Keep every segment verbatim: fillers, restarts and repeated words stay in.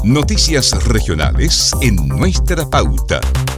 Noticias regionales en Nuestra Pauta.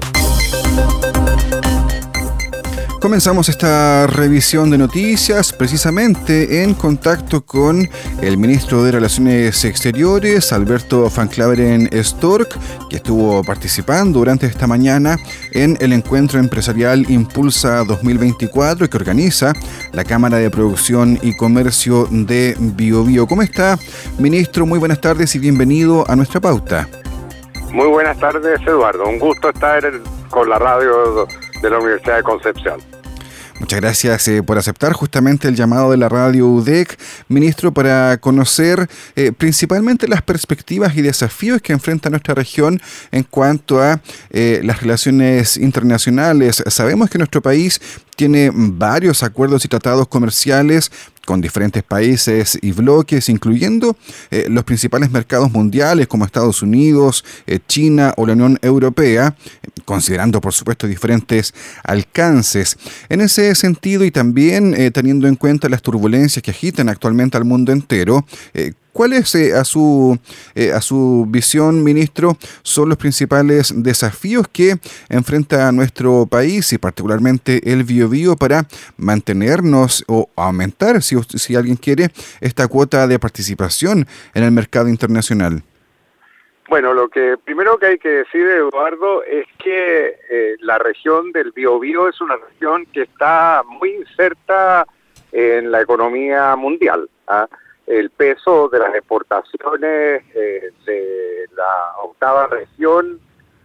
Comenzamos esta revisión de noticias precisamente en contacto con el ministro de Relaciones Exteriores, Alberto Van Klaveren Storck, que estuvo participando durante esta mañana en el encuentro empresarial Impulsa dos mil veinticuatro que organiza la Cámara de Producción y Comercio de Biobío. ¿Cómo está, ministro? Muy buenas tardes y bienvenido a Nuestra Pauta. Muy buenas tardes, Eduardo. Un gusto estar con la radio de la Universidad de Concepción. Muchas gracias eh, por aceptar justamente el llamado de la radio U D E C, ministro, para conocer eh, principalmente las perspectivas y desafíos que enfrenta nuestra región en cuanto a eh, las relaciones internacionales. Sabemos que nuestro país tiene varios acuerdos y tratados comerciales con diferentes países y bloques, incluyendo eh, los principales mercados mundiales como Estados Unidos, eh, China o la Unión Europea, considerando por supuesto diferentes alcances. En ese sentido y también eh, teniendo en cuenta las turbulencias que agitan actualmente al mundo entero, eh, ¿cuáles eh, a su eh, a su visión, ministro, son los principales desafíos que enfrenta nuestro país y particularmente el Biobío para mantenernos o aumentar, si, si alguien quiere, esta cuota de participación en el mercado internacional? Bueno, lo que primero que hay que decir, Eduardo, es que eh, la región del Biobío es una región que está muy inserta en la economía mundial, ¿ah? El peso de las exportaciones eh, de la octava región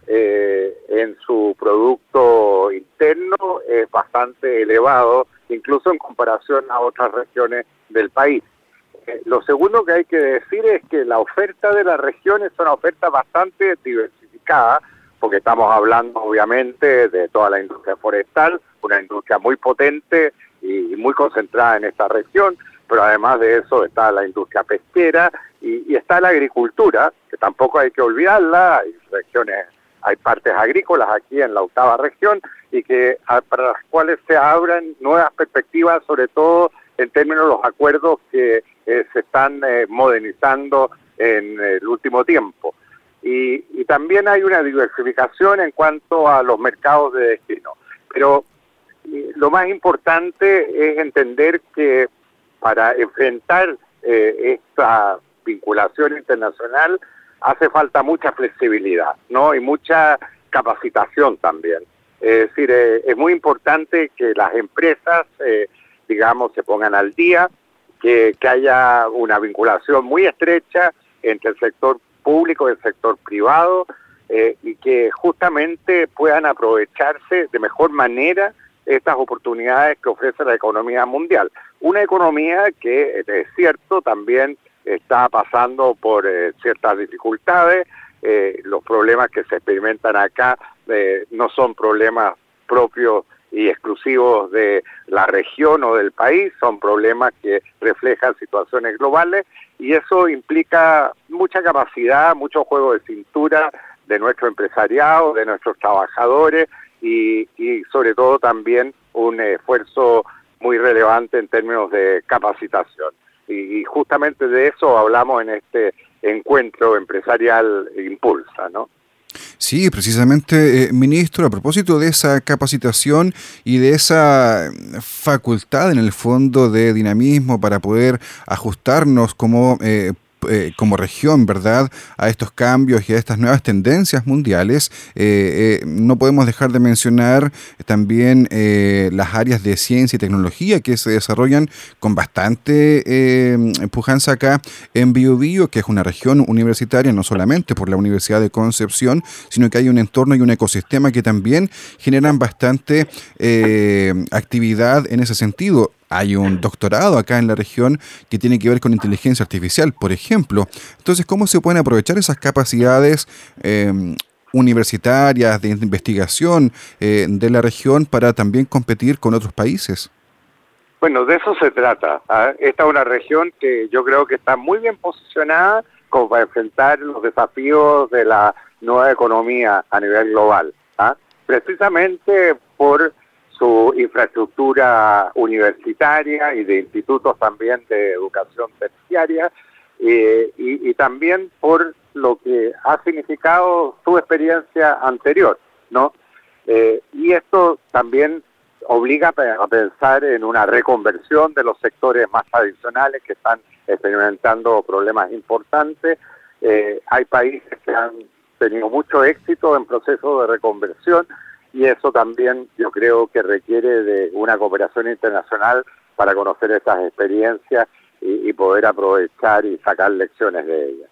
eh, en su producto interno es bastante elevado, incluso en comparación a otras regiones del país. Eh, lo segundo que hay que decir es que la oferta de la región es una oferta bastante diversificada, porque estamos hablando obviamente de toda la industria forestal, una industria muy potente y muy concentrada en esta región, pero además de eso está la industria pesquera y, y está la agricultura, que tampoco hay que olvidarla. Hay regiones, hay partes agrícolas aquí en la octava región y que a, para las cuales se abren nuevas perspectivas, sobre todo en términos de los acuerdos que eh, se están eh, modernizando en el último tiempo. Y, y también hay una diversificación en cuanto a los mercados de destino. Pero y, lo más importante es entender que para enfrentar eh, esta vinculación internacional hace falta mucha flexibilidad, ¿no? Y mucha capacitación también. Es decir, eh, es muy importante que las empresas, eh, digamos, se pongan al día, que, que haya una vinculación muy estrecha entre el sector público y el sector privado, eh, y que justamente puedan aprovecharse de mejor manera estas oportunidades que ofrece la economía mundial. Una economía que, es cierto, también está pasando por eh, ciertas dificultades. Eh, los problemas que se experimentan acá eh, no son problemas propios y exclusivos de la región o del país, son problemas que reflejan situaciones globales y eso implica mucha capacidad, mucho juego de cintura de nuestro empresariado, de nuestros trabajadores y, y sobre todo también un esfuerzo muy relevante en términos de capacitación. Y, y justamente de eso hablamos en este encuentro empresarial Impulsa, ¿no? Sí, precisamente, eh, ministro, a propósito de esa capacitación y de esa facultad en el fondo de dinamismo para poder ajustarnos como eh, Eh, como región, ¿verdad?, a estos cambios y a estas nuevas tendencias mundiales, eh, eh, no podemos dejar de mencionar también eh, las áreas de ciencia y tecnología que se desarrollan con bastante eh, pujanza acá en Biobío, que es una región universitaria, no solamente por la Universidad de Concepción, sino que hay un entorno y un ecosistema que también generan bastante eh, actividad en ese sentido. Hay un doctorado acá en la región que tiene que ver con inteligencia artificial, por ejemplo. Entonces, ¿cómo se pueden aprovechar esas capacidades eh, universitarias de investigación eh, de la región para también competir con otros países? Bueno, de eso se trata, ¿eh? Esta es una región que yo creo que está muy bien posicionada como para enfrentar los desafíos de la nueva economía a nivel global, ¿eh? Precisamente por su infraestructura universitaria y de institutos también de educación terciaria, eh, y, y también por lo que ha significado su experiencia anterior, ¿no? Eh, y esto también obliga a pensar en una reconversión de los sectores más tradicionales que están experimentando problemas importantes. Eh, hay países que han tenido mucho éxito en procesos de reconversión y eso también yo creo que requiere de una cooperación internacional para conocer estas experiencias y, y poder aprovechar y sacar lecciones de ellas.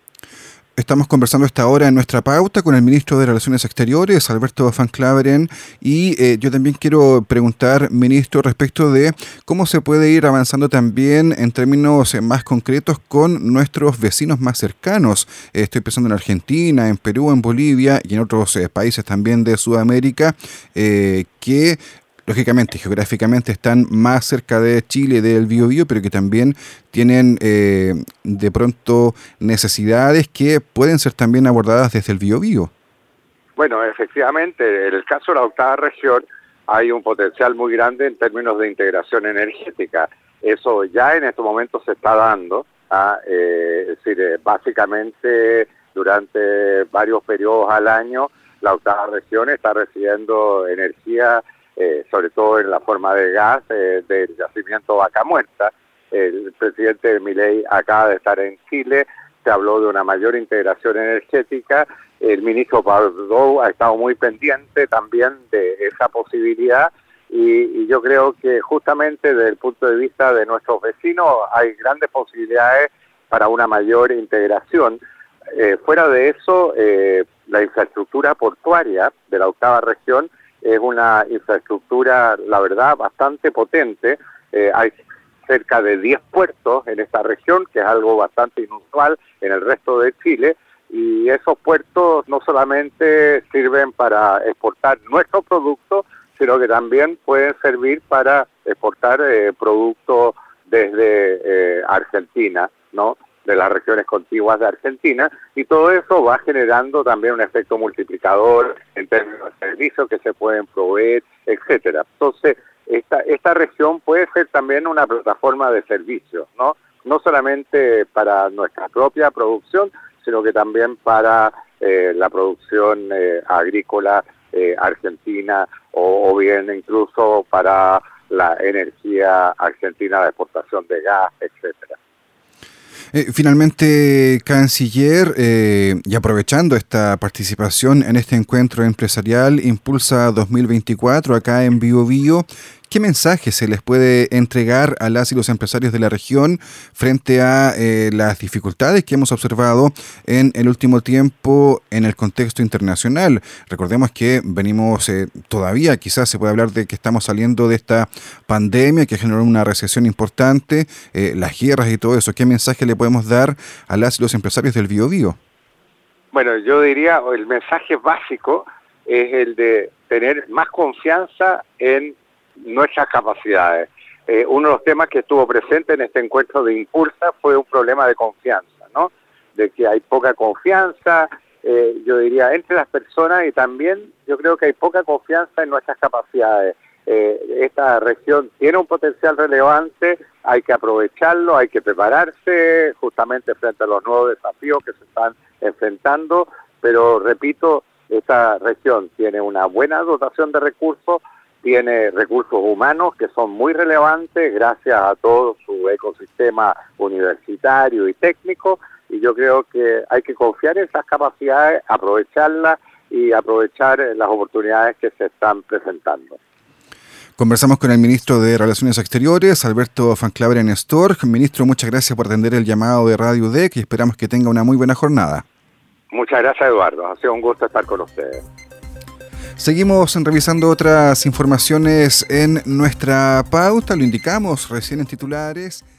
Estamos conversando esta hora en nuestra pauta con el ministro de Relaciones Exteriores, Alberto Van Klaveren, y eh, yo también quiero preguntar, ministro, respecto de cómo se puede ir avanzando también en términos eh, más concretos con nuestros vecinos más cercanos. Eh, estoy pensando en Argentina, en Perú, en Bolivia y en otros eh, países también de Sudamérica eh, que lógicamente, geográficamente están más cerca de Chile, del Biobío, pero que también tienen eh, de pronto necesidades que pueden ser también abordadas desde el Biobío. Bueno, efectivamente, en el caso de la octava región hay un potencial muy grande en términos de integración energética. Eso ya en estos momentos se está dando, ¿ah? eh, es decir, eh, básicamente durante varios periodos al año la octava región está recibiendo energía Eh, sobre todo en la forma de gas, eh, del yacimiento Vaca Muerta. El presidente Milei acaba de estar en Chile, se habló de una mayor integración energética, el ministro Pardo ha estado muy pendiente también de esa posibilidad y, y yo creo que justamente desde el punto de vista de nuestros vecinos hay grandes posibilidades para una mayor integración. Eh, fuera de eso, eh, la infraestructura portuaria de la octava región es una infraestructura, la verdad, bastante potente. Eh, hay cerca de diez puertos en esta región, que es algo bastante inusual en el resto de Chile, y esos puertos no solamente sirven para exportar nuestros productos, sino que también pueden servir para exportar eh, productos desde eh, Argentina, ¿no?, de las regiones contiguas de Argentina, y todo eso va generando también un efecto multiplicador en términos de servicios que se pueden proveer, etcétera. Entonces, esta, esta región puede ser también una plataforma de servicios, ¿no? No solamente para nuestra propia producción, sino que también para eh, la producción eh, agrícola eh, argentina o, o bien incluso para la energía argentina de exportación de gas, etcétera. Eh, finalmente, canciller, eh, y aprovechando esta participación en este encuentro empresarial Impulsa dos mil veinticuatro acá en Biobío, ¿qué mensaje se les puede entregar a las y los empresarios de la región frente a eh, las dificultades que hemos observado en el último tiempo en el contexto internacional? Recordemos que venimos eh, todavía, quizás se puede hablar de que estamos saliendo de esta pandemia que generó una recesión importante, eh, las guerras y todo eso. ¿Qué mensaje le podemos dar a las y los empresarios del Biobío? Bueno, yo diría, el mensaje básico es el de tener más confianza en nuestras capacidades. Eh, uno de los temas que estuvo presente en este encuentro de Impulsa fue un problema de confianza, ¿no? De que hay poca confianza, eh, yo diría, entre las personas y también yo creo que hay poca confianza en nuestras capacidades. Eh, esta región tiene un potencial relevante, hay que aprovecharlo, hay que prepararse justamente frente a los nuevos desafíos que se están enfrentando, pero repito, esta región tiene una buena dotación de recursos, tiene recursos humanos que son muy relevantes gracias a todo su ecosistema universitario y técnico, y yo creo que hay que confiar en esas capacidades, aprovecharlas y aprovechar las oportunidades que se están presentando. Conversamos con el ministro de Relaciones Exteriores, Alberto Van Klaveren Storch. Ministro, muchas gracias por atender el llamado de Radio U D E C y esperamos que tenga una muy buena jornada. Muchas gracias, Eduardo. Ha sido un gusto estar con ustedes. Seguimos revisando otras informaciones en nuestra pauta, lo indicamos recién en titulares.